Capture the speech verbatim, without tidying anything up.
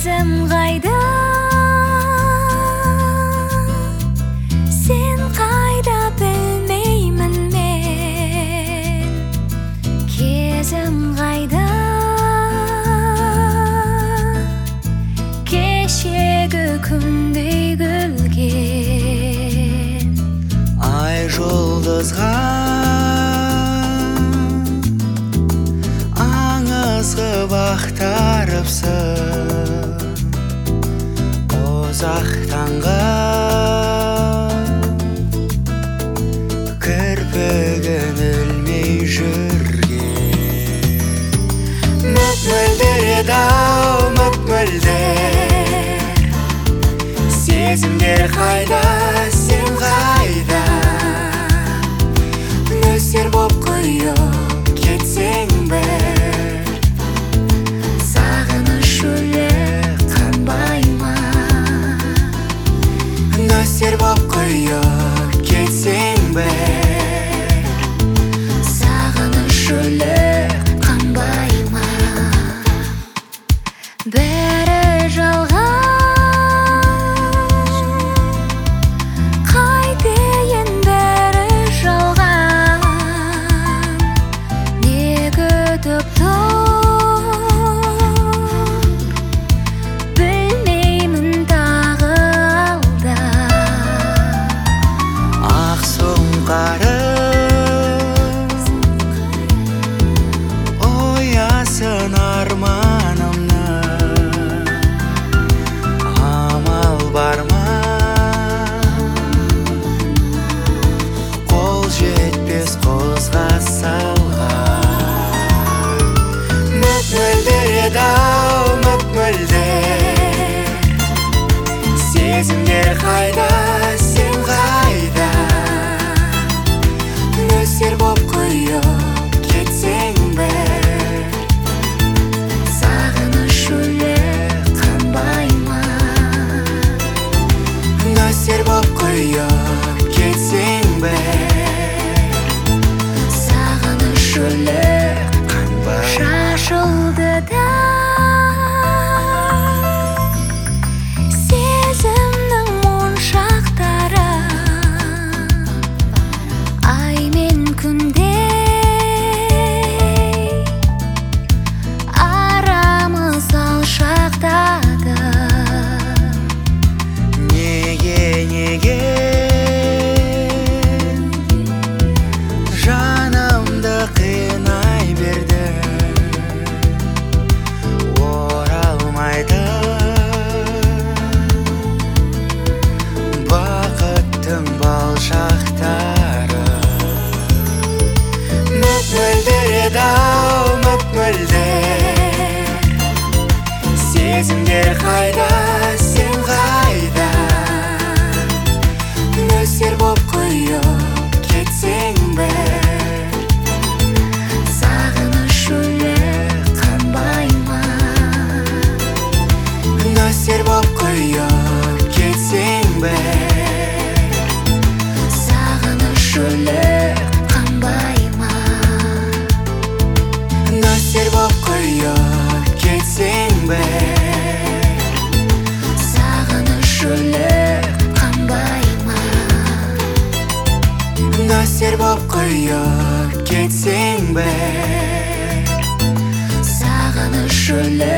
Кезім қайда, сен қайда білмеймін мен. Кезім қайда, кешегі күндей күлген. Ай жұлдызға аңыз қып ақтарыпсың, ұзақ таңға кірпігін ілмей жүрген. Мөп-мөлдір еді-ау, мөп-мөлдір, сезімдер қайда, сен қайда? Нөсер боп құйып кетсең бір, сағыныш өлек қанбай ма? Нөсер боп құйып кетсең бір, сағыныш өлек қанбай ма? Бәрі жалған, қайтейін бәрі жалған. Не күтіп тұр, білмеймін тағы алда. Ақ сұңқарым оясын арманымны, амал бар ма? Қол жетпес қозға салған. Мөп-мөлдір еді-ау, мөп-мөлдір, сезімдер қайда, сен қайда? Нөсер боп құйып кетсең бір, сағыныш өлек қанбай ма? Нөсер боп құйып кетсең бір, сағыныш өлек қанбай ма? Шашылды да сезімнің моншақтары, ай мен күндей арамыз алшақтады. Неге, неге жанымды қинай берді, оралмайды бақыттың бал шақтары. Мөп-мөлдір еді-ау, мөп-мөлдір, сезімдер қайда, сен қайда? Нөсер боп құйып кетсең бір, сағыныш өлек қанбай ма? Нөсер боп құйып кетсең бір, сағыныш өлек қанбай ма? Нөсер боп құйып кетсең бір, сағыныш өлек қанбай ма? Нөсер боп құйып кетсең бір, сағыныш өлек